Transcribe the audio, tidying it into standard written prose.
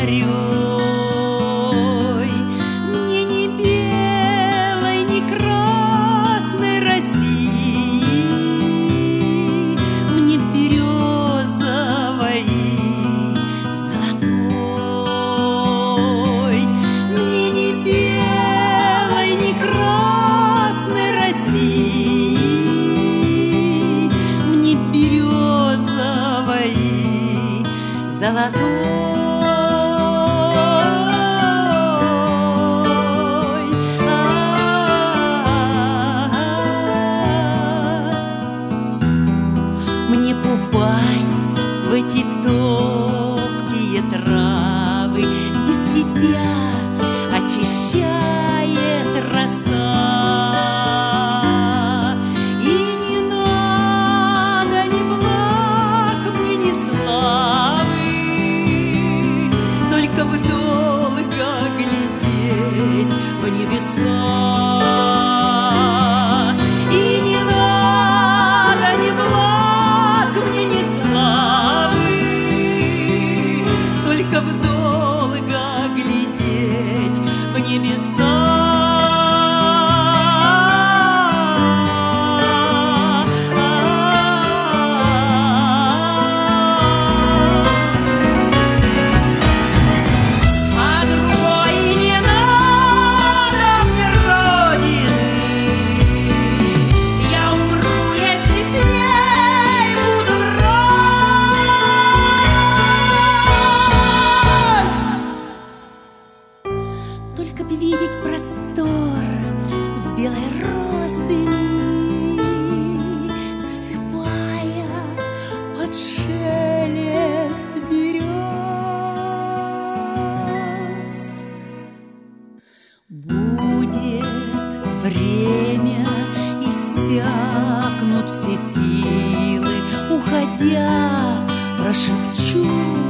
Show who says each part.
Speaker 1: зарей. Мне ни белой, ни красной России, мне березовой золотой. Мне ни белой, ни красной России, мне березовой золотой. Мне попасть в эти топкие травы, где слепя очищает роса. И не надо ни благ мне, ни славы, только бы долго глядеть в небеса. И не надо ни благ мне, ни славы, только бы долго глядеть в небеса. А другой не надо мне родины. Я умру, если с ней буду врозь. Только б видеть простор в белой роздыни, засыпая под шелест берез. Будет время, иссякнут все силы, уходя, прошепчу